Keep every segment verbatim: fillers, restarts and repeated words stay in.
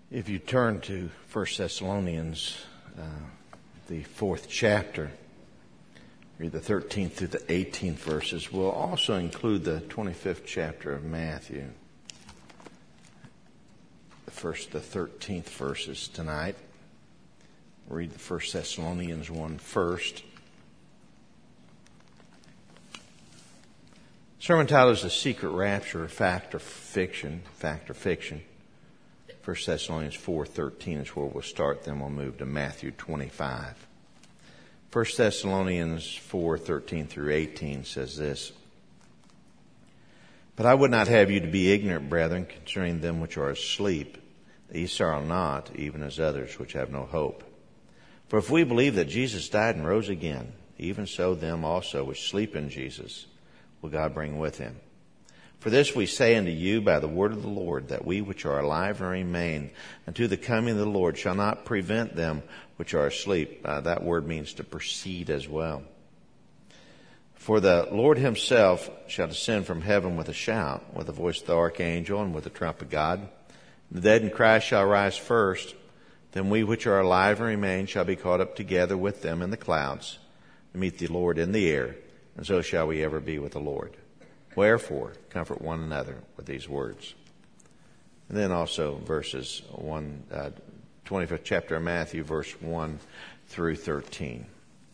If you turn to First Thessalonians, uh, the fourth chapter, read the thirteenth through the eighteenth verses. We'll also include the twenty-fifth chapter of Matthew. The first, the thirteenth verses tonight. We'll read the First Thessalonians one first. Sermon title is The Secret Rapture, Fact or Fiction. Fact or Fiction. First Thessalonians four thirteen is where we'll start, then we'll move to Matthew twenty-five. First Thessalonians four thirteen through eighteen says this: But I would not have you to be ignorant, brethren, concerning them which are asleep, that ye sorrow not, even as others which have no hope. For if we believe that Jesus died and rose again, even so them also which sleep in Jesus will God bring with him. For this we say unto you by the word of the Lord, that we which are alive and remain unto the coming of the Lord shall not prevent them which are asleep. Uh, that word means to precede as well. For the Lord himself shall descend from heaven with a shout, with the voice of the archangel, and with the trump of God. The dead in Christ shall rise first. Then we which are alive and remain shall be caught up together with them in the clouds to meet the Lord in the air, and so shall we ever be with the Lord. Wherefore, comfort one another with these words. And then also verses one, uh, twenty-fifth chapter of Matthew, verse one through thirteen.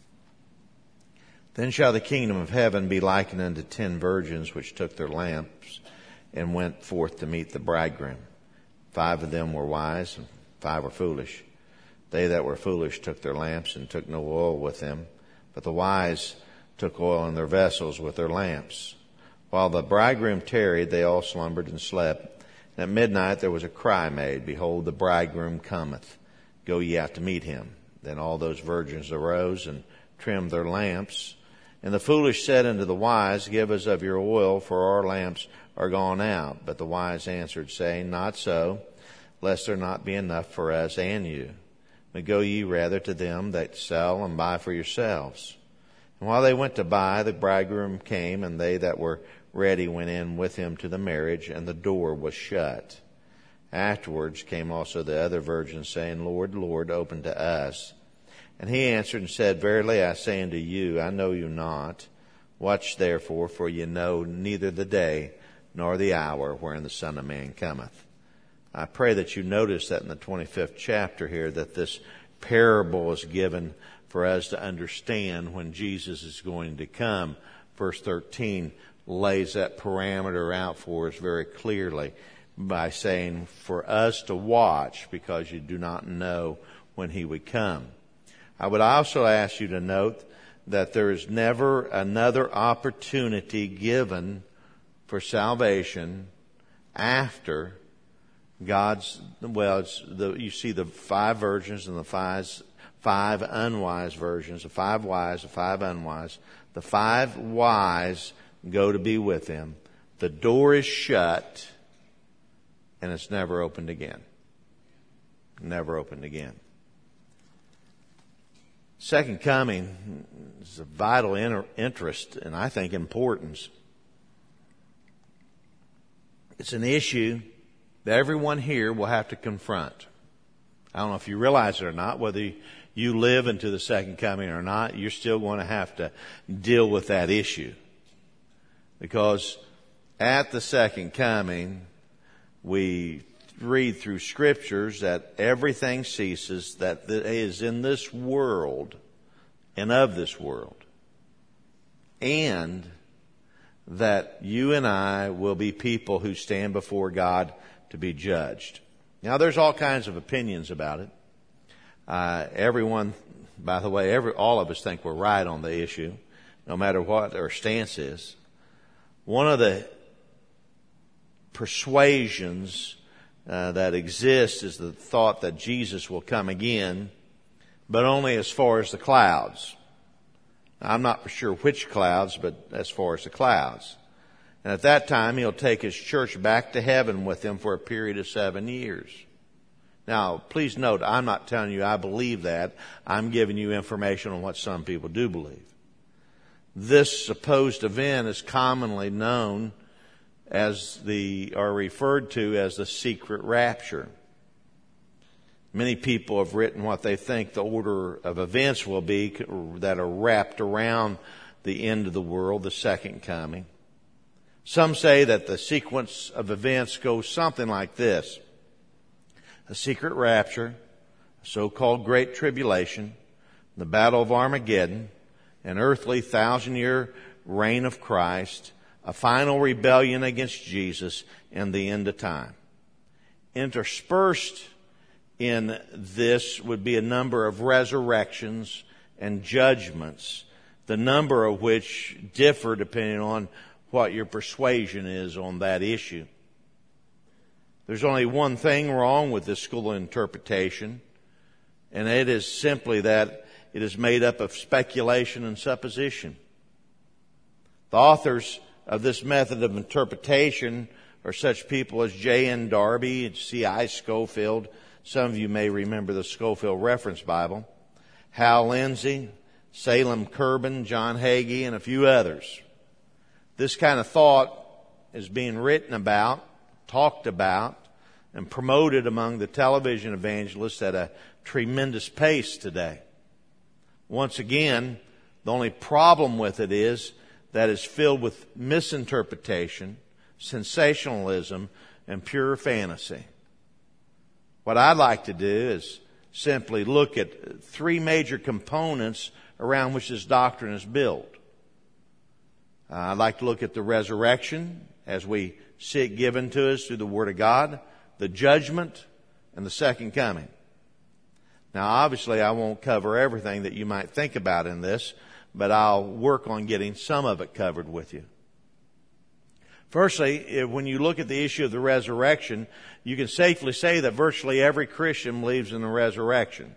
Then shall the kingdom of heaven be likened unto ten virgins which took their lamps and went forth to meet the bridegroom. Five of them were wise, and five were foolish. They that were foolish took their lamps and took no oil with them, but the wise took oil in their vessels with their lamps. While the bridegroom tarried, they all slumbered and slept. And at midnight there was a cry made, Behold, the bridegroom cometh. Go ye out to meet him. Then all those virgins arose and trimmed their lamps. And the foolish said unto the wise, Give us of your oil, for our lamps are gone out. But the wise answered, saying, Not so, lest there not be enough for us and you. But go ye rather to them that sell and buy for yourselves. And while they went to buy, the bridegroom came, and they that were ready went in with him to the marriage, and the door was shut. Afterwards came also the other virgins, saying, Lord, Lord, open to us. And he answered and said, Verily I say unto you, I know you not. Watch therefore, for ye know neither the day nor the hour wherein the Son of Man cometh. I pray that you notice that in the twenty-fifth chapter here, that this parable is given for us to understand when Jesus is going to come. Verse thirteen lays that parameter out for us very clearly by saying for us to watch, because you do not know when he would come. I would also ask you to note that there is never another opportunity given for salvation after God's, well, it's the, you see the five virgins and the five, five unwise virgins, the five wise, the five unwise. The five wise go to be with him. The door is shut, and it's never opened again. Never opened again. Second coming is of vital inter- interest and I think importance. It's an issue that everyone here will have to confront. I don't know if you realize it or not, whether you live into the second coming or not, you're still going to have to deal with that issue. Because at the second coming, we read through scriptures that everything ceases that is in this world and of this world. And that you and I will be people who stand before God to be judged. Now, there's all kinds of opinions about it. Uh, everyone, by the way, every, all of us think we're right on the issue, no matter what our stance is. One of the persuasions uh, that exists is the thought that Jesus will come again, but only as far as the clouds. Now, I'm not for sure which clouds, but as far as the clouds. And at that time, he'll take his church back to heaven with him for a period of seven years. Now, please note, I'm not telling you I believe that. I'm giving you information on what some people do believe. This supposed event is commonly known as the, or referred to as the secret rapture. Many people have written what they think the order of events will be that are wrapped around the end of the world, the second coming. Some say that the sequence of events goes something like this: a secret rapture, a so-called Great Tribulation, the Battle of Armageddon, an earthly thousand-year reign of Christ, a final rebellion against Jesus, and the end of time. Interspersed in this would be a number of resurrections and judgments, the number of which differ depending on what your persuasion is on that issue. There's only one thing wrong with this school of interpretation, and it is simply that it is made up of speculation and supposition. The authors of this method of interpretation are such people as J N Darby and C I Scofield. Some of you may remember the Scofield Reference Bible. Hal Lindsey, Salem Kerbin, John Hagee, and a few others. This kind of thought is being written about, talked about, and promoted among the television evangelists at a tremendous pace today. Once again, the only problem with it is that it's filled with misinterpretation, sensationalism, and pure fantasy. What I'd like to do is simply look at three major components around which this doctrine is built. Uh, I'd like to look at the resurrection as we see it given to us through the Word of God, the judgment, and the second coming. Now, obviously, I won't cover everything that you might think about in this, but I'll work on getting some of it covered with you. Firstly, when you look at the issue of the resurrection, you can safely say that virtually every Christian believes in the resurrection.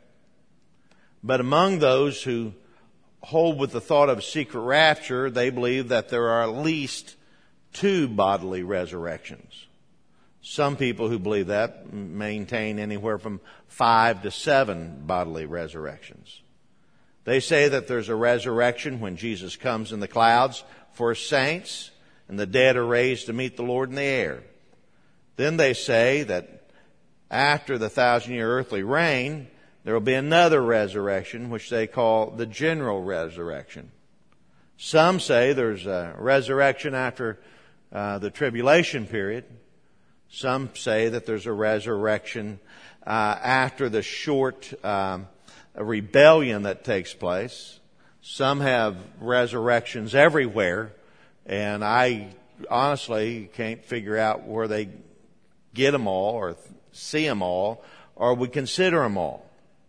But among those who hold with the thought of secret rapture, they believe that there are at least two bodily resurrections. Some people who believe that maintain anywhere from five to seven bodily resurrections. They say that there's a resurrection when Jesus comes in the clouds for his saints, and the dead are raised to meet the Lord in the air. Then they say that after the thousand-year earthly reign, there will be another resurrection, which they call the general resurrection. Some say there's a resurrection after uh, the tribulation period. Some say that there's a resurrection uh, after the short um, rebellion that takes place. Some have resurrections everywhere, and I honestly can't figure out where they get them all or see them all or would consider them all.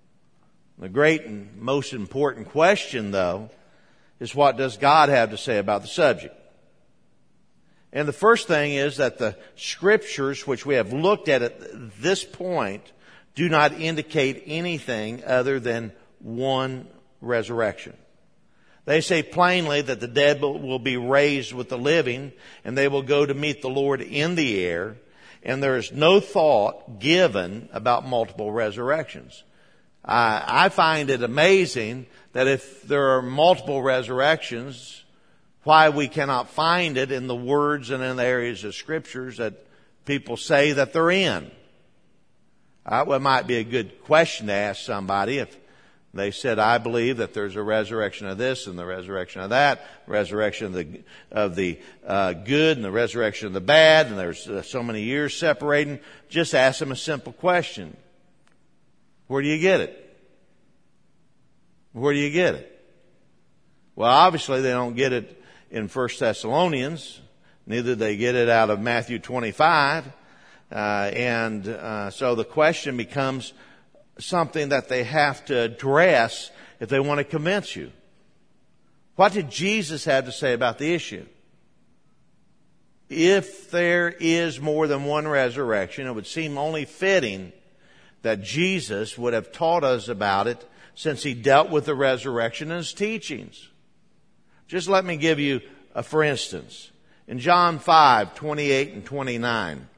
The great and most important question, though, is what does God have to say about the subject? And the first thing is that the scriptures which we have looked at at this point do not indicate anything other than one resurrection. They say plainly that the dead will be raised with the living and they will go to meet the Lord in the air, and there is no thought given about multiple resurrections. Uh, I find it amazing that if there are multiple resurrections, why we cannot find it in the words and in the areas of scriptures that people say that they're in. Uh, well, it might be a good question to ask somebody if they said, I believe that there's a resurrection of this and the resurrection of that, resurrection of the, of the uh, good and the resurrection of the bad, and there's uh, so many years separating. Just ask them a simple question. Where do you get it? Where do you get it? Well, obviously they don't get it in First Thessalonians. Neither do they get it out of Matthew twenty-five. Uh, and uh, so the question becomes something that they have to address if they want to convince you. What did Jesus have to say about the issue? If there is more than one resurrection, it would seem only fitting that Jesus would have taught us about it, since he dealt with the resurrection in his teachings. Just let me give you a for instance. In John five, twenty-eight and twenty-nine,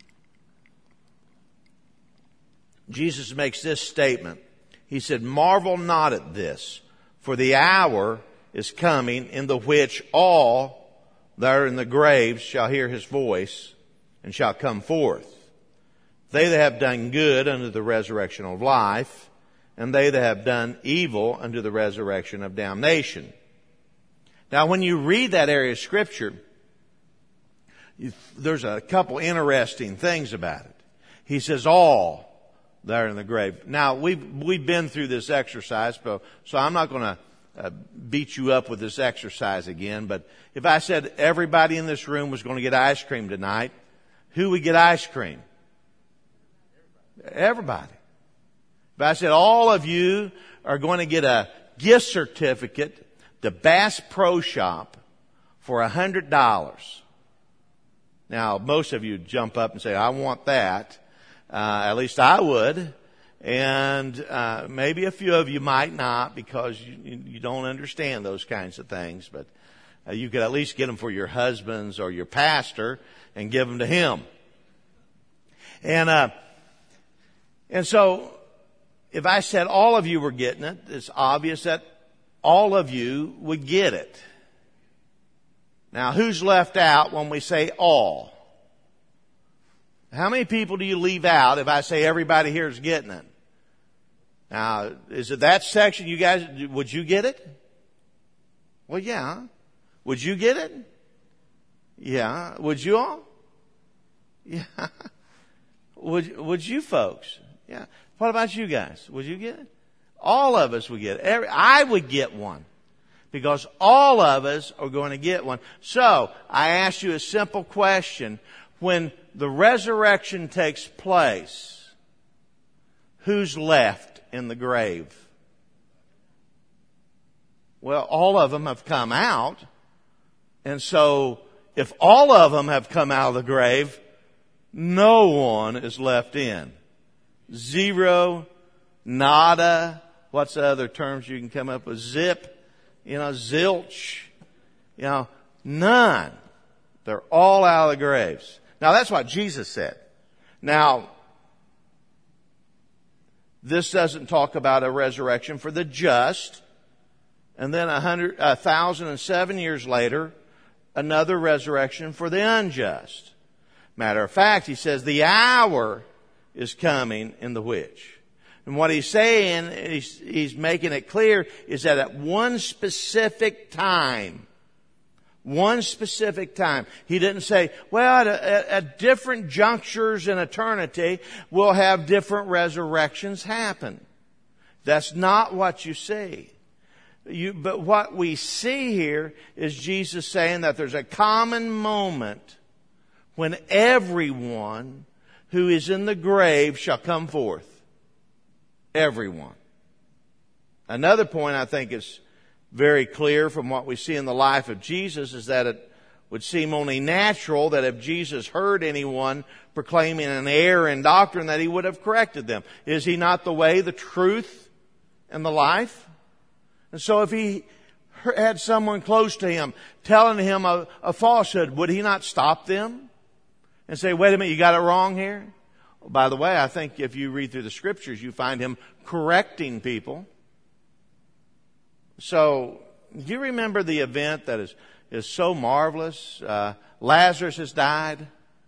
Jesus makes this statement. He said, marvel not at this, for the hour is coming in the which all that are in the graves shall hear his voice and shall come forth. They that have done good unto the resurrection of life, and they that have done evil unto the resurrection of damnation. Now, when you read that area of Scripture, you, there's a couple interesting things about it. He says, all there in the grave. Now, we've, we've been through this exercise, so I'm not going to uh, beat you up with this exercise again, but if I said everybody in this room was going to get ice cream tonight, who would get ice cream? Everybody. If I said all of you are going to get a gift certificate to Bass Pro Shop for a hundred dollars. Now, most of you jump up and say, I want that. Uh, at least I would. And uh, maybe a few of you might not because you, you don't understand those kinds of things. But uh, you could at least get them for your husbands or your pastor and give them to him. And uh, and so if I said all of you were getting it, it's obvious that all of you would get it. Now, who's left out when we say all? How many people do you leave out if I say everybody here is getting it? Now, is it that section you guys, would you get it? Well, yeah. Would you get it? Yeah. Would you all? Yeah. Would, would you folks? Yeah. What about you guys? Would you get it? All of us would get it. Every, I would get one. Because all of us are going to get one. So, I ask you a simple question. When the resurrection takes place, who's left in the grave? Well, all of them have come out. And so, if all of them have come out of the grave, no one is left in. Zero, nada, what's the other terms you can come up with? Zip, you know, zilch, you know, none. They're all out of the graves. Now, that's what Jesus said. Now, this doesn't talk about a resurrection for the just. And then a hundred, a thousand and seven years later, another resurrection for the unjust. Matter of fact, he says the hour is coming in the which. And what he's saying, he's, he's making it clear, is that at one specific time, one specific time. He didn't say, well, at, a, at different junctures in eternity, we'll have different resurrections happen. That's not what you see. You, but what we see here is Jesus saying that there's a common moment when everyone who is in the grave shall come forth. Everyone. Another point I think is very clear from what we see in the life of Jesus is that it would seem only natural that if Jesus heard anyone proclaiming an error in doctrine that he would have corrected them. Is he not the way, the truth, and the life? And so if he had someone close to him telling him a, a falsehood, would he not stop them and say, wait a minute, you got it wrong here? Well, by the way, I think if you read through the scriptures, you find him correcting people. So, do you remember the event that is, is so marvelous? Uh, Lazarus has died.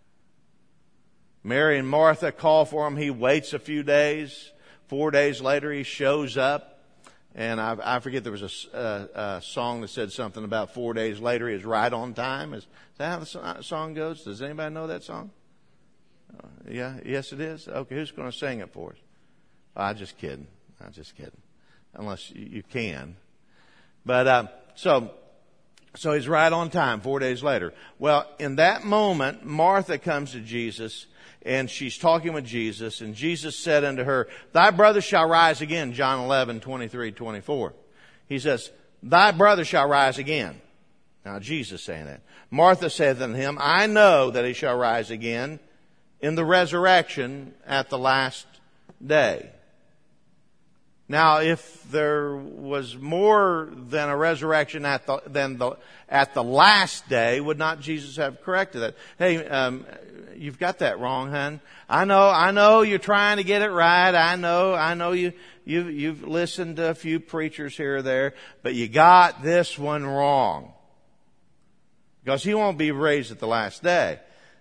Mary and Martha call for him. He waits a few days. Four days later, he shows up. And I, I forget, there was a, a, a song that said something about four days later he is right on time. Is, is that how the song goes? Does anybody know that song? Uh, yeah, yes it is. Okay, who's going to sing it for us? Oh, I'm just kidding. I'm just kidding. Unless you, you can. But, uh, so, so he's right on time four days later. Well, in that moment, Martha comes to Jesus and she's talking with Jesus, and Jesus said unto her, thy brother shall rise again, John eleven, twenty-three, twenty-four. He says, thy brother shall rise again. Now, Jesus saying that. Martha saith unto him, I know that he shall rise again in the resurrection at the last day. Now, if there was more than a resurrection at the, than the, at the last day, would not Jesus have corrected that? Hey, um, you've got that wrong, hon. I know, I know you're trying to get it right. I know, I know you, you've, you've listened to a few preachers here or there, but you got this one wrong. Because he won't be raised at the last day.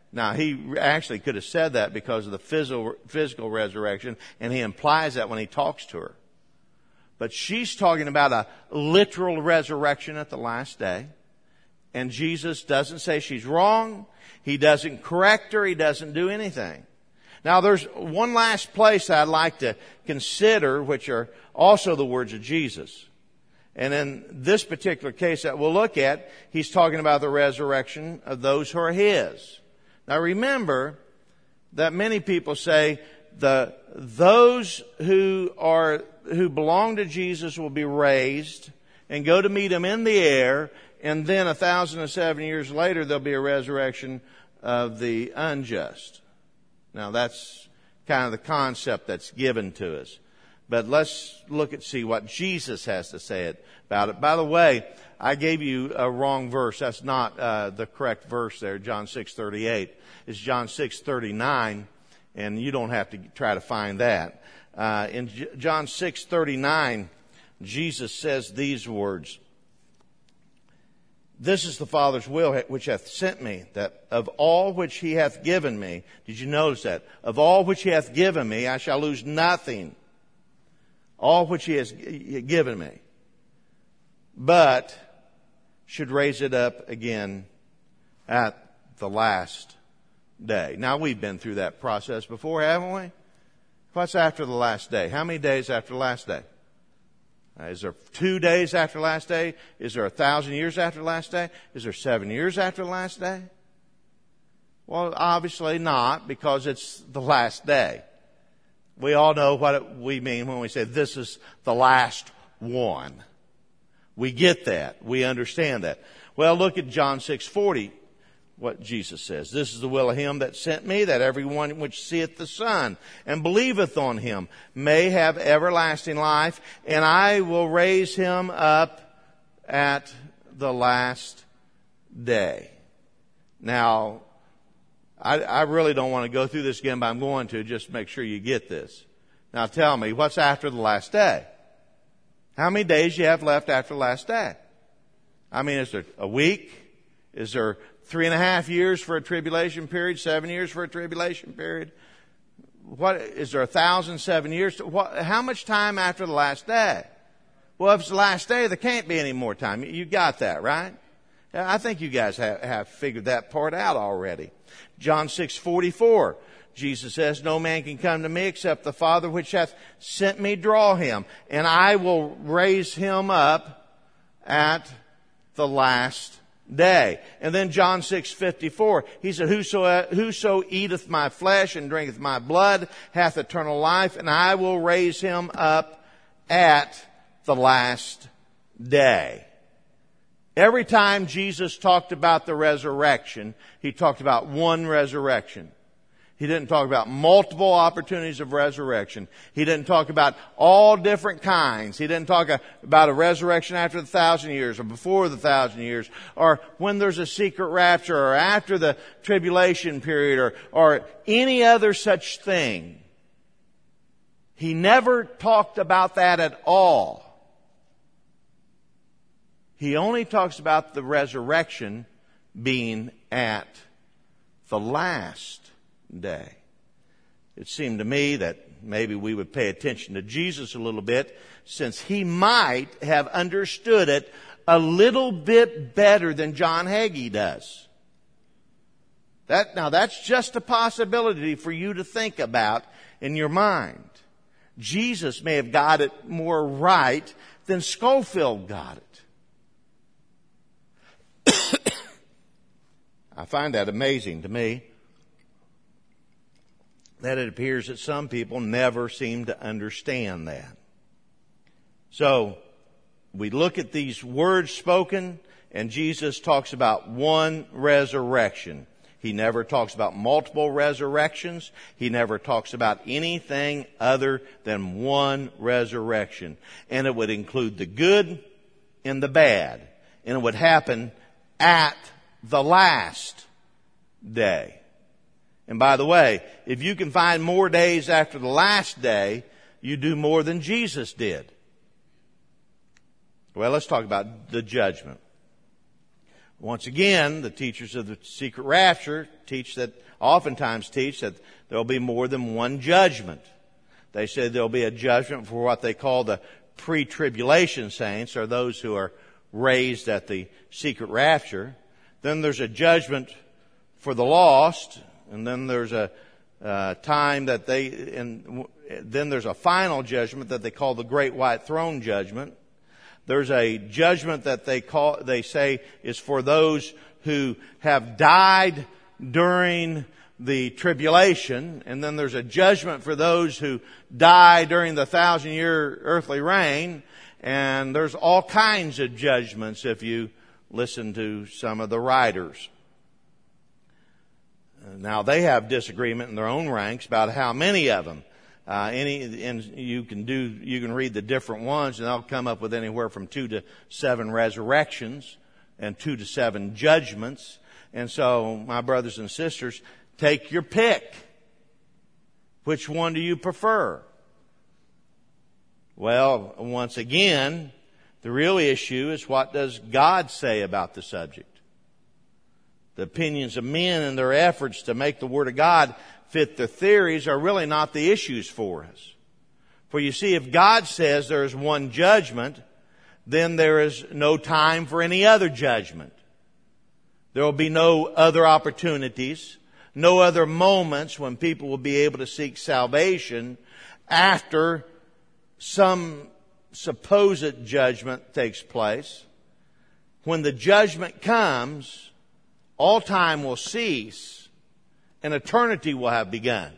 Now, he actually could have said that because of the physical, physical resurrection, and he implies that when he talks to her. But she's talking about a literal resurrection at the last day. And Jesus doesn't say she's wrong. He doesn't correct her. He doesn't do anything. Now, there's one last place I'd like to consider, which are also the words of Jesus. And in this particular case that we'll look at, he's talking about the resurrection of those who are his. Now, remember that many people say the those who are who belong to Jesus will be raised and go to meet him in the air, and then a thousand and seven years later there'll be a resurrection of the unjust. Now, that's kind of the concept that's given to us. But let's look and see what Jesus has to say about it. By the way, I gave you a wrong verse. That's not uh, the correct verse there, John six thirty-eight. It's John six thirty-nine, and you don't have to try to find that. Uh, in J- John six thirty-nine, Jesus says these words. This is the Father's will which hath sent me, that of all which he hath given me, did you notice that? Of all which he hath given me, I shall lose nothing. All which he has given me. But should raise it up again at the last day. Now, we've been through that process before, haven't we? What's after the last day? How many days after the last day? Uh, is there two days after the last day? Is there a thousand years after the last day? Is there seven years after the last day? Well, obviously not, because it's the last day. We all know what it, we mean when we say this is the last one. We get that. We understand that. Well, look at John six forty, what Jesus says. This is the will of him that sent me, that every one which seeth the Son and believeth on him may have everlasting life, and I will raise him up at the last day. Now, I, I really don't want to go through this again, but I'm going to just make sure you get this. Now tell me, what's after the last day? How many days you have left after the last day? I mean, is there a week? Is there three and a half years for a tribulation period? Seven years for a tribulation period? What, is there a thousand seven years? To, what, how much time after the last day? Well, if it's the last day, there can't be any more time. You got that, right? I think you guys have, have figured that part out already. John six forty-four, Jesus says, no man can come to me except the Father which hath sent me draw him, and I will raise him up at the last day. And then John six fifty-four, he said, whoso, whoso eateth my flesh and drinketh my blood hath eternal life, and I will raise him up at the last day. Every time Jesus talked about the resurrection, he talked about one resurrection. He didn't talk about multiple opportunities of resurrection. He didn't talk about all different kinds. He didn't talk about a resurrection after the thousand years or before the thousand years, or when there's a secret rapture, or after the tribulation period, or, or any other such thing. He never talked about that at all. He only talks about the resurrection being at the last day. It seemed to me that maybe we would pay attention to Jesus a little bit, since he might have understood it a little bit better than John Hagee does. That, now that's just a possibility for you to think about in your mind. Jesus may have got it more right than Scofield got it. I find that amazing to me, that it appears that some people never seem to understand that. So, we look at these words spoken, and Jesus talks about one resurrection. He never talks about multiple resurrections. He never talks about anything other than one resurrection. And it would include the good and the bad. And it would happen at the last day. And by the way, if you can find more days after the last day, you do more than Jesus did. Well, let's talk about the judgment. Once again, the teachers of the secret rapture teach that, oftentimes teach that there will be more than one judgment. They say there will be a judgment for what they call the pre-tribulation saints, or those who are raised at the secret rapture. Then there's a judgment for the lost, and then there's a uh, time that they, and then there's a final judgment that they call the Great White Throne Judgment. There's a judgment that they call, they say is for those who have died during the tribulation, and then there's a judgment for those who die during the thousand year earthly reign, and there's all kinds of judgments if you listen to some of the writers. Now they have disagreement in their own ranks about how many of them. Uh, any, and you can do, you can read the different ones, and they'll come up with anywhere from two to seven resurrections and two to seven judgments. And so, my brothers and sisters, take your pick. Which one do you prefer? Well, once again, the real issue is, what does God say about the subject? The opinions of men and their efforts to make the Word of God fit their theories are really not the issues for us. For you see, if God says there is one judgment, then there is no time for any other judgment. There will be no other opportunities, no other moments when people will be able to seek salvation after some supposed judgment takes place. When the judgment comes, all time will cease and eternity will have begun.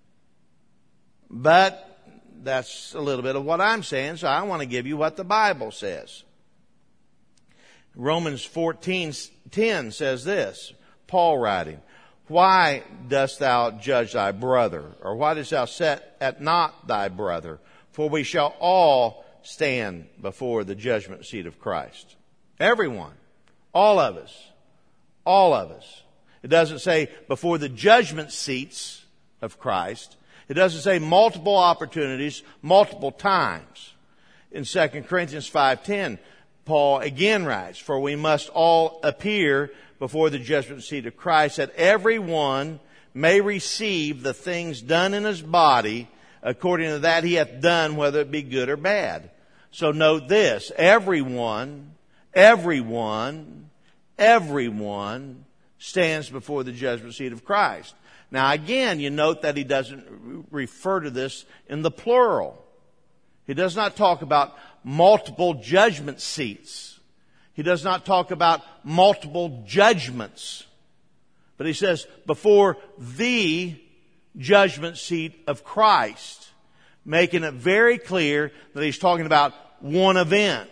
But that's a little bit of what I'm saying, so I want to give you what the Bible says. Romans fourteen ten says this, Paul writing, "Why dost thou judge thy brother? Or why dost thou set at naught thy brother? For we shall all stand before the judgment seat of Christ." Everyone. All of us. All of us. It doesn't say before the judgment seats of Christ. It doesn't say multiple opportunities, multiple times. In Second Corinthians five ten, Paul again writes, "For we must all appear before the judgment seat of Christ, that every one may receive the things done in his body according to that he hath done, whether it be good or bad." So note this, everyone, everyone, everyone stands before the judgment seat of Christ. Now again, you note that he doesn't refer to this in the plural. He does not talk about multiple judgment seats. He does not talk about multiple judgments. But he says before the judgment seat of Christ, making it very clear that he's talking about one event.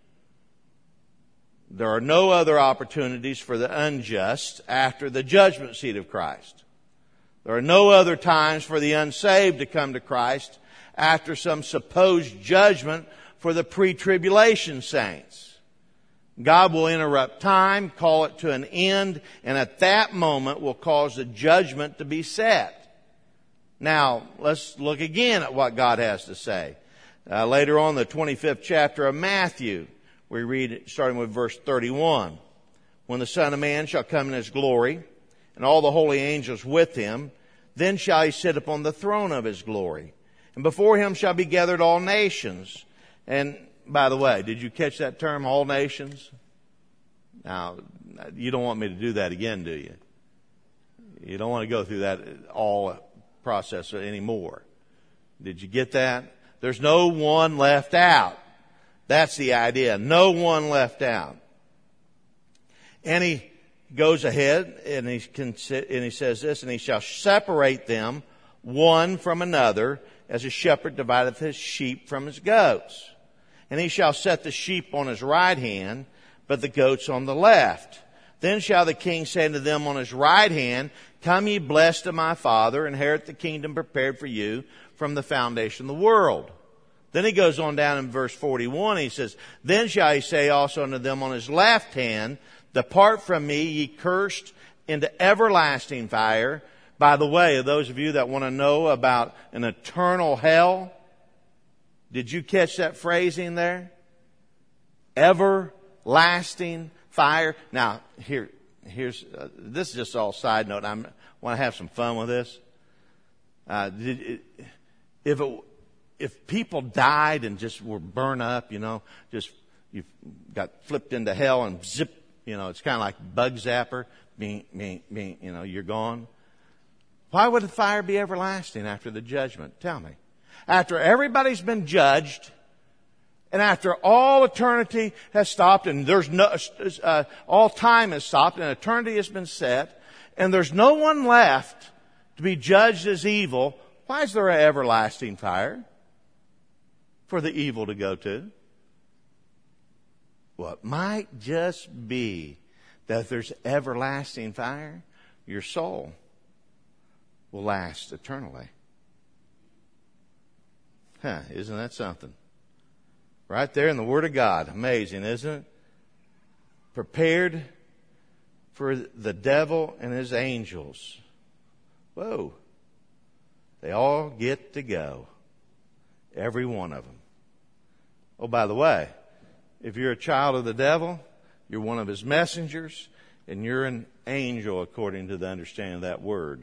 There are no other opportunities for the unjust after the judgment seat of Christ. There are no other times for the unsaved to come to Christ after some supposed judgment for the pre-tribulation saints. God will interrupt time, call it to an end, and at that moment will cause the judgment to be set. Now, let's look again at what God has to say. Uh, later on, the twenty-fifth chapter of Matthew, we read it starting with verse thirty-one. "When the Son of Man shall come in his glory, and all the holy angels with him, then shall he sit upon the throne of his glory. And before him shall be gathered all nations." And by the way, did you catch that term, all nations? Now, you don't want me to do that again, do you? You don't want to go through that all process anymore. Did you get that? There's no one left out. That's the idea. No one left out. And he goes ahead and he, and he says this, "And he shall separate them one from another, as a shepherd divideth his sheep from his goats. And he shall set the sheep on his right hand, but the goats on the left. Then shall the king say unto them on his right hand, Come ye blessed of my Father, inherit the kingdom prepared for you from the foundation of the world." Then he goes on down in verse forty-one, he says, "Then shall he say also unto them on his left hand, Depart from me, ye cursed, into everlasting fire." By the way, those of you that want to know about an eternal hell, did you catch that phrasing there? Everlasting fire. Now, here, here's, uh, this is just all side note. I want to have some fun with this. Uh, did it, if it, if people died and just were burned up, you know, just, you got flipped into hell and zip, you know, it's kind of like bug zapper, being, being, being, you know, you're gone. Why would the fire be everlasting after the judgment? Tell me. After everybody's been judged, and after all eternity has stopped, and there's no, uh, all time has stopped, and eternity has been set, and there's no one left to be judged as evil, why is there an everlasting fire for the evil to go to? Well, it might just be that if there's everlasting fire, your soul will last eternally. Huh, isn't that something? Right there in the Word of God. Amazing, isn't it? Prepared for the devil and his angels. Whoa. They all get to go. Every one of them. Oh, by the way, if you're a child of the devil, you're one of his messengers, and you're an angel according to the understanding of that word.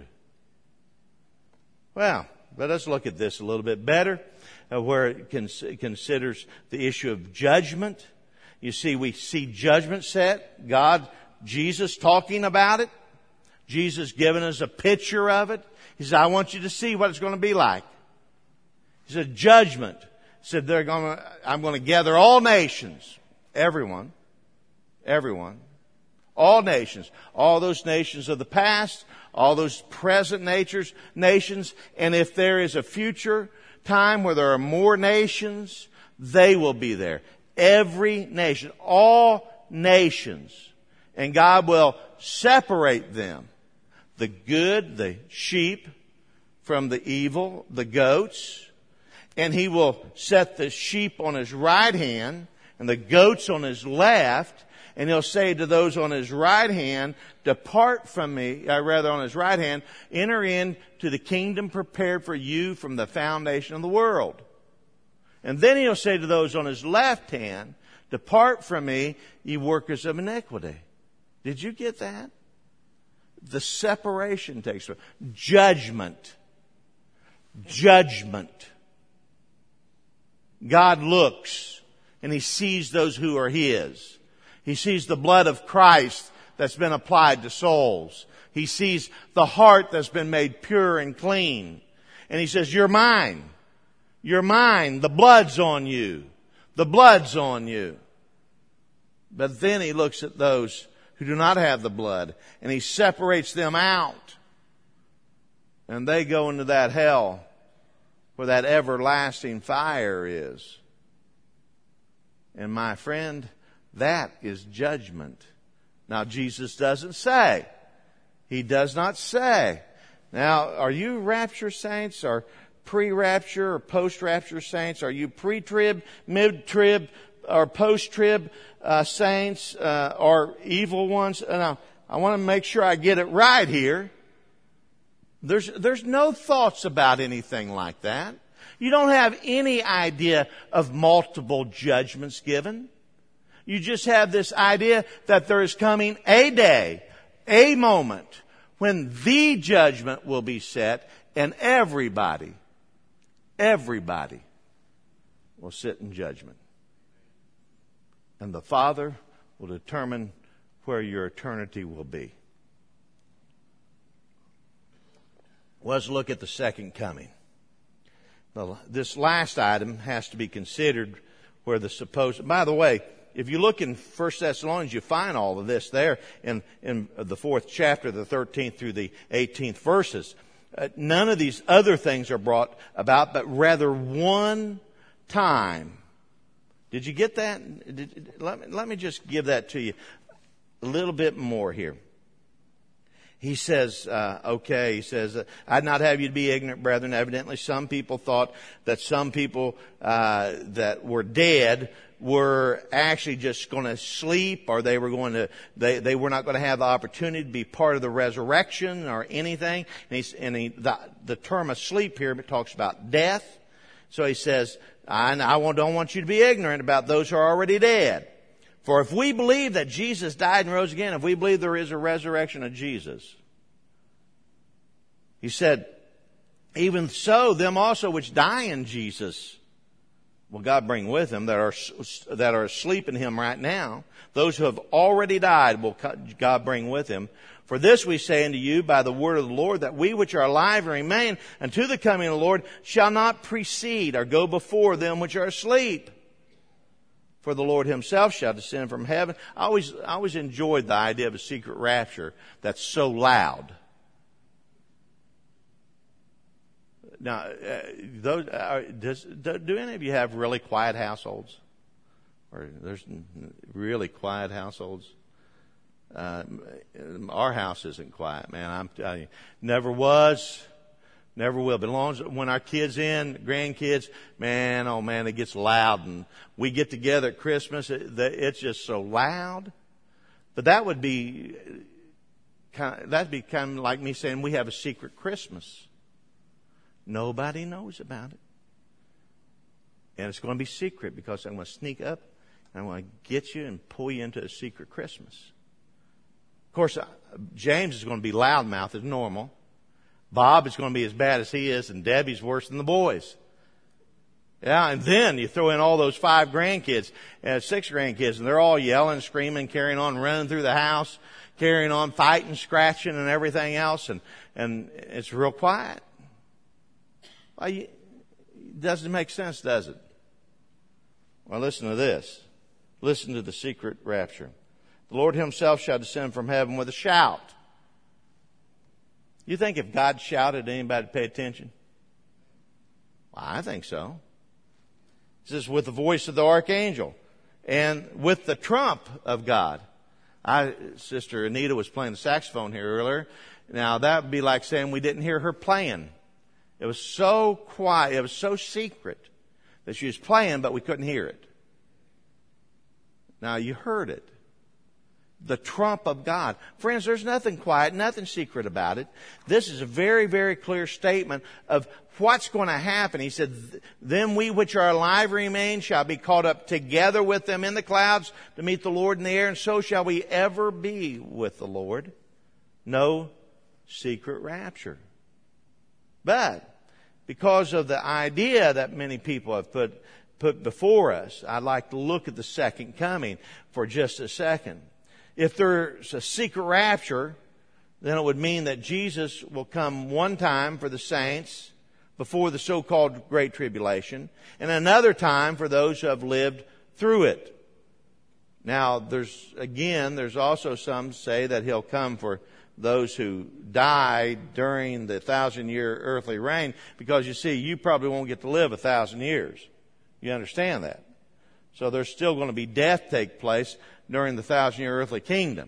Well, let us look at this a little bit better, uh, where it cons- considers the issue of judgment. You see, we see judgment set. God, Jesus talking about it. Jesus giving us a picture of it. He said, I want you to see what it's going to be like. He said, judgment. He said, they're going to, I'm going to gather all nations. Everyone. Everyone. All nations. All those nations of the past. All those present natures, nations. And if there is a future time where there are more nations, they will be there. Every nation. All nations. And God will separate them. The good, the sheep, from the evil, the goats. And He will set the sheep on His right hand and the goats on His left. And He'll say to those on His right hand, depart from me, uh, rather on His right hand, enter into the kingdom prepared for you from the foundation of the world. And then He'll say to those on His left hand, depart from me, ye workers of iniquity. Did you get that? The separation takes place. Judgment. Judgment. God looks and He sees those who are His. He sees the blood of Christ that's been applied to souls. He sees the heart that's been made pure and clean. And He says, you're mine. You're mine. The blood's on you. The blood's on you. But then He looks at those who do not have the blood, and He separates them out. And they go into that hell where that everlasting fire is. And my friend, that is judgment. Now, Jesus doesn't say. He does not say. Now, are you rapture saints or pre-rapture or post-rapture saints? Are you pre-trib, mid-trib, or post-trib uh, saints uh, or evil ones? Now, I want to make sure I get it right here. There's, there's no thoughts about anything like that. You don't have any idea of multiple judgments given. You just have this idea that there is coming a day, a moment, when the judgment will be set and everybody, everybody will sit in judgment. And the Father will determine where your eternity will be. Let's look at the second coming. Now, this last item has to be considered where the supposed... By the way, if you look in First Thessalonians, you find all of this there in, in the fourth chapter, the thirteenth through the eighteenth verses. Uh, none of these other things are brought about, but rather one time. Did you get that? Did, let me, let me just give that to you a little bit more here. He says, uh, okay, he says, I'd not have you to be ignorant, brethren. Evidently, some people thought that some people uh, that were dead were actually just going to sleep, or they were going to, they, they were not going to have the opportunity to be part of the resurrection or anything. And, he's, and he, the, the term asleep here talks about death. So he says, I, I don't want you to be ignorant about those who are already dead. For if we believe that Jesus died and rose again, if we believe there is a resurrection of Jesus, he said, even so, them also which die in Jesus will God bring with him, that are, that are asleep in him right now. Those who have already died will God bring with him. For this we say unto you by the word of the Lord, that we which are alive and remain unto the coming of the Lord shall not precede or go before them which are asleep. For the Lord himself shall descend from heaven. I always, I always enjoyed the idea of a secret rapture that's so loud. Now, uh, those, uh, does, do, do any of you have really quiet households? Or there's really quiet households? Uh, our house isn't quiet, man. I'm telling you, never was, never will. But as long as when our kids in, grandkids, man, oh man, it gets loud. And we get together at Christmas, it, it's just so loud. But that would be kind of, that'd be kind of like me saying we have a secret Christmas. Nobody knows about it. And it's going to be secret because I'm going to sneak up and I'm going to get you and pull you into a secret Christmas. Of course, James is going to be loudmouth as normal. Bob is going to be as bad as he is, and Debbie's worse than the boys. Yeah, and then you throw in all those five grandkids, and six grandkids, and they're all yelling, screaming, carrying on, running through the house, carrying on, fighting, scratching, and everything else, and, and it's real quiet. Well, you, it doesn't make sense, does it? Well, listen to this. Listen to the secret rapture. The Lord himself shall descend from heaven with a shout. You think if God shouted, anybody would pay attention? Well, I think so. It says, with the voice of the archangel and with the trump of God. I, Sister Anita was playing the saxophone here earlier. Now, that would be like saying we didn't hear her playing. It was so quiet, it was so secret that she was playing, but we couldn't hear it. Now, you heard it. The trump of God. Friends, there's nothing quiet, nothing secret about it. This is a very, very clear statement of what's going to happen. He said, then we which are alive remain shall be caught up together with them in the clouds to meet the Lord in the air, and so shall we ever be with the Lord. No secret rapture. But because of the idea that many people have put, put before us, I'd like to look at the second coming for just a second. If there's a secret rapture, then it would mean that Jesus will come one time for the saints before the so-called Great Tribulation, and another time for those who have lived through it. Now, there's, again, there's also some say that he'll come for those who died during the thousand-year earthly reign, because you see, you probably won't get to live a thousand years. You understand that? So there's still going to be death take place during the thousand-year earthly kingdom.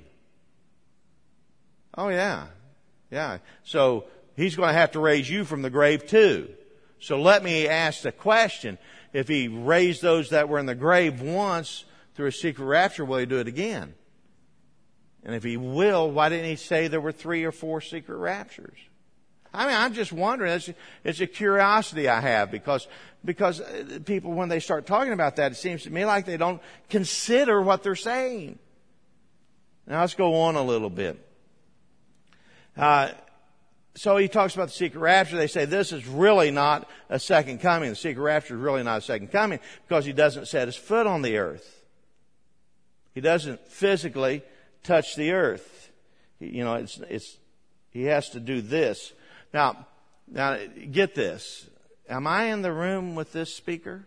Oh, yeah. Yeah. So he's going to have to raise you from the grave too. So let me ask the question. If he raised those that were in the grave once through a secret rapture, will he do it again? And if he will, why didn't he say there were three or four secret raptures? I mean, I'm just wondering. It's, it's a curiosity I have because, because people, when they start talking about that, it seems to me like they don't consider what they're saying. Now let's go on a little bit. Uh, so he talks about the secret rapture. They say this is really not a second coming. The secret rapture is really not a second coming because he doesn't set his foot on the earth. He doesn't physically touch the earth. You know, it's, it's, he has to do this. Now, now get this. Am I in the room with this speaker?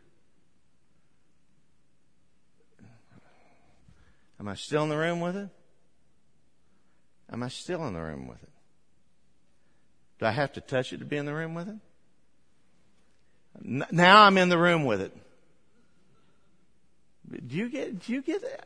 Am I still in the room with it? Am I still in the room with it? Do I have to touch it to be in the room with it? Now I'm in the room with it. Do you get, do you get that?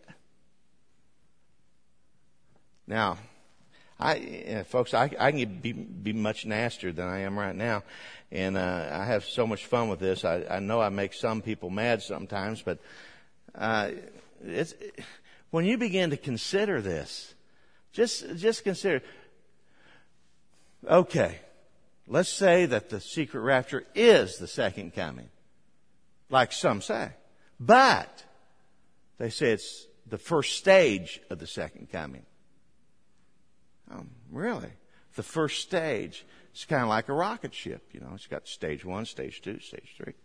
Now, I, uh, folks, I, I can be, be much nastier than I am right now. And, uh, I have so much fun with this. I, I know I make some people mad sometimes, but, uh, it's, it, when you begin to consider this, just, just consider, okay, let's say that the secret rapture is the second coming, like some say. But they say it's the first stage of the second coming. Oh, really? The first stage. It's kind of like a rocket ship, you know. It's got stage one, stage two, stage three.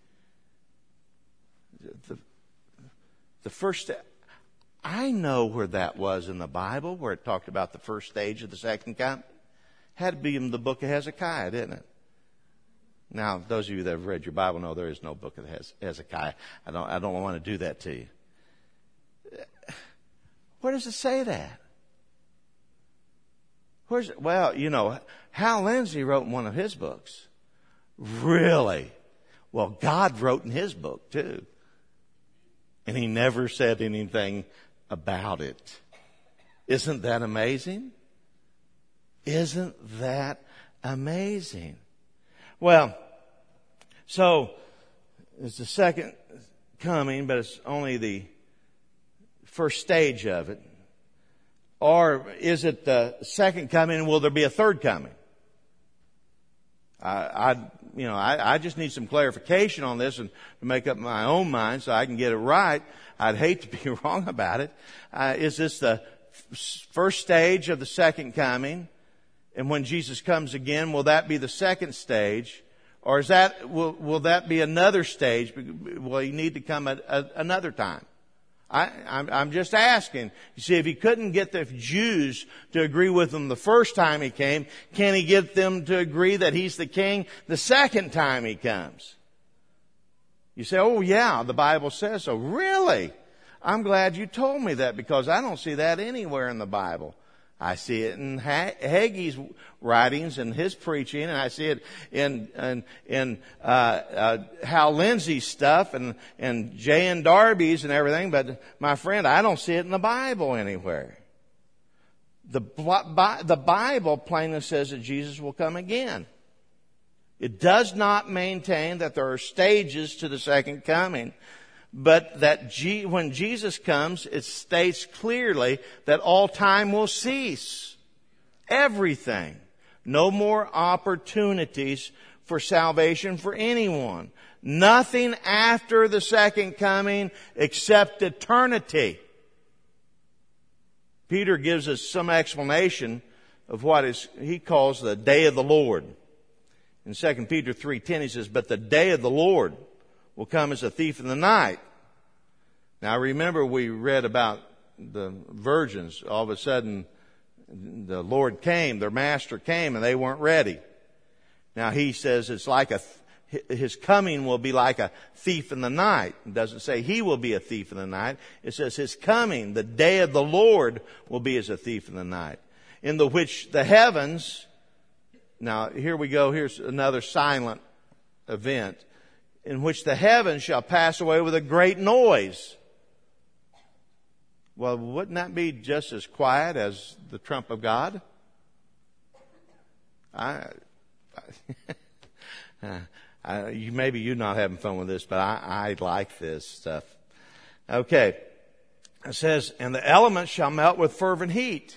The, the first, I know where that was in the Bible, where it talked about the first stage of the second coming. Had to be in the book of Hezekiah, didn't it? Now, those of you that have read your Bible know there is no book of Hezekiah. I don't, I don't want to do that to you. Where does it say that? Where's it? Well, you know, Hal Lindsey wrote in one of his books. Really? Well, God wrote in his book too. And he never said anything about it. Isn't that amazing? Isn't that amazing? Well, so it's the second coming, but it's only the first stage of it. Or is it the second coming and will there be a third coming? I, I you know, I, I just need some clarification on this and to make up my own mind so I can get it right. I'd hate to be wrong about it. Uh, is this the f- first stage of the second coming? And when Jesus comes again, will that be the second stage? Or is that, will, will that be another stage? Will he need to come at, at another time? I, I'm, I'm just asking. You see, if he couldn't get the Jews to agree with him the first time he came, can he get them to agree that he's the king the second time he comes? You say, oh yeah, the Bible says so. Really? I'm glad you told me that because I don't see that anywhere in the Bible. I see it in Hagee's writings and his preaching, and I see it in in, in uh, uh, Hal Lindsey's stuff and and J N Darby's and everything. But my friend, I don't see it in the Bible anywhere. The the Bible plainly says that Jesus will come again. It does not maintain that there are stages to the second coming. But that G, when Jesus comes, it states clearly that all time will cease. Everything. No more opportunities for salvation for anyone. Nothing after the second coming except eternity. Peter gives us some explanation of what is he calls the day of the Lord. In Second Peter three ten he says, but the day of the Lord will come as a thief in the night. Now remember we read about the virgins. All of a sudden the Lord came, their master came, and they weren't ready. Now he says it's like a, his coming will be like a thief in the night. It doesn't say he will be a thief in the night. It says his coming, the day of the Lord, will be as a thief in the night. In the which the heavens, now here we go, here's another silent event. In which the heavens shall pass away with a great noise. Well, wouldn't that be just as quiet as the trump of God? I, I, I you, maybe you're not having fun with this, but I, I like this stuff. Okay. It says, and the elements shall melt with fervent heat.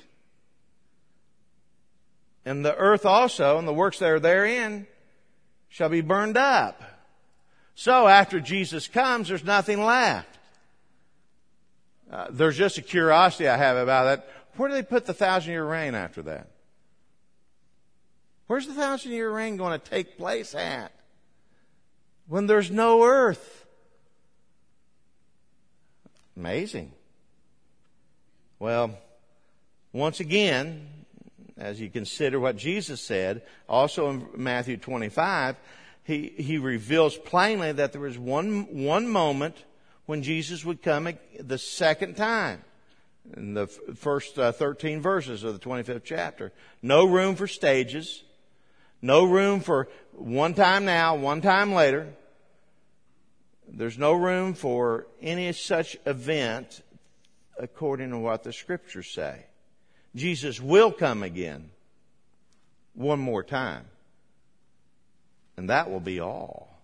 And the earth also, and the works that are therein, shall be burned up. So after Jesus comes, there's nothing left. Uh, there's just a curiosity I have about that. Where do they put the thousand year reign after that? Where's the thousand year reign going to take place at? When there's no earth. Amazing. Well, once again, as you consider what Jesus said, also in Matthew twenty-five, He, he reveals plainly that there was one, one moment when Jesus would come the second time. In the first uh, thirteen verses of the twenty-fifth chapter. No room for stages. No room for one time now, one time later. There's no room for any such event according to what the scriptures say. Jesus will come again one more time. And that will be all.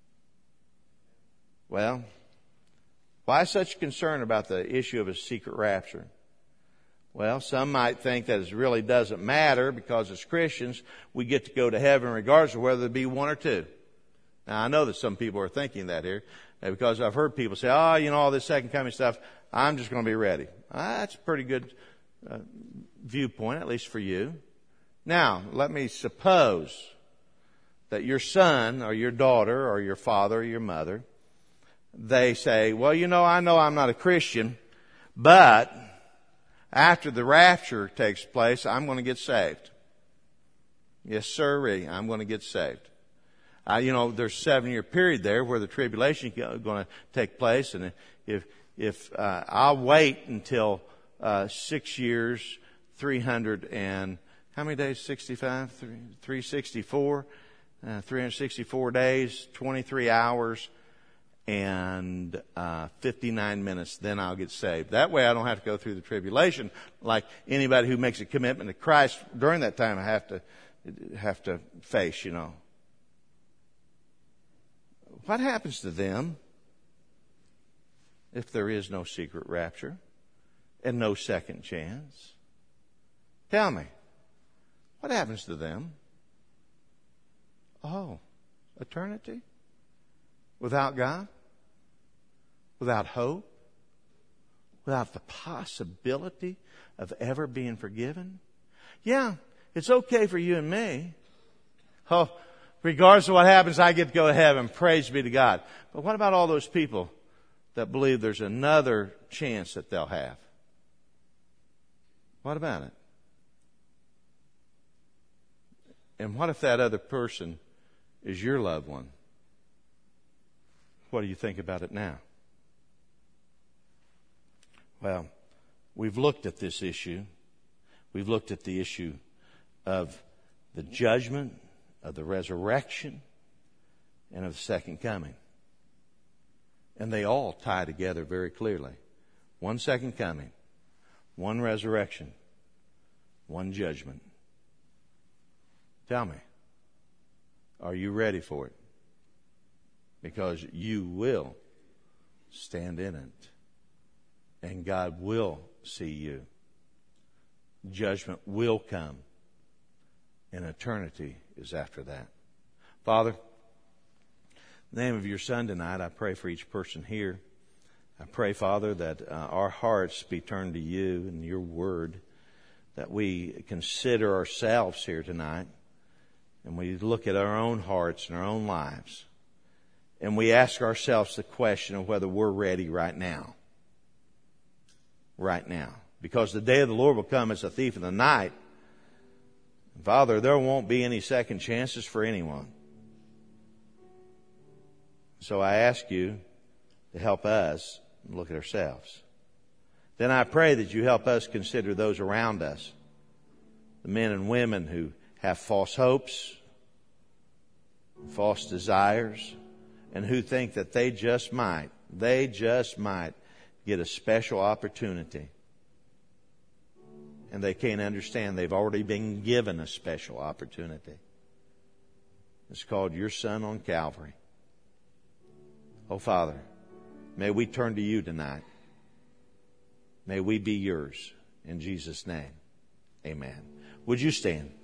Well, why such concern about the issue of a secret rapture? Well, some might think that it really doesn't matter because as Christians, we get to go to heaven regardless of whether there be one or two. Now, I know that some people are thinking that here because I've heard people say, oh, you know, all this second coming stuff, I'm just going to be ready. Ah, that's a pretty good uh, viewpoint, at least for you. Now, let me suppose that your son or your daughter or your father or your mother, they say, well, you know, I know I'm not a Christian, but after the rapture takes place, I'm going to get saved. Yes, sirree, I'm going to get saved. Uh, you know, there's a seven-year period there where the tribulation is going to take place, and if if uh, I'll wait until uh, six years, three hundred and how many days? Sixty-five, three sixty-four, uh, three hundred sixty-four days, twenty-three hours, and uh, fifty-nine minutes. Then I'll get saved. That way, I don't have to go through the tribulation like anybody who makes a commitment to Christ during that time. I have to have to face. You know. What happens to them if there is no secret rapture and no second chance? Tell me, what happens to them? Oh, eternity? Without God? Without hope? Without the possibility of ever being forgiven? Yeah, it's okay for you and me. Oh, regardless of what happens, I get to go to heaven. Praise be to God. But what about all those people that believe there's another chance that they'll have? What about it? And what if that other person is your loved one? What do you think about it now? Well, we've looked at this issue. We've looked at the issue of the judgment, of the resurrection, and of the second coming. And they all tie together very clearly. One second coming, one resurrection, one judgment. Tell me, are you ready for it? Because you will stand in it. And God will see you. Judgment will come. And eternity is after that. Father, in the name of your Son tonight, I pray for each person here. I pray, Father, that uh, our hearts be turned to you and your word, that we consider ourselves here tonight, and we look at our own hearts and our own lives, and we ask ourselves the question of whether we're ready right now. Right now. Because the day of the Lord will come as a thief in the night. Father, there won't be any second chances for anyone. So I ask you to help us look at ourselves. Then I pray that you help us consider those around us, the men and women who have false hopes, false desires, and who think that they just might, they just might get a special opportunity. And they can't understand they've already been given a special opportunity. It's called your Son on Calvary. Oh, Father, may we turn to you tonight. May we be yours. In Jesus' name, amen. Would you stand?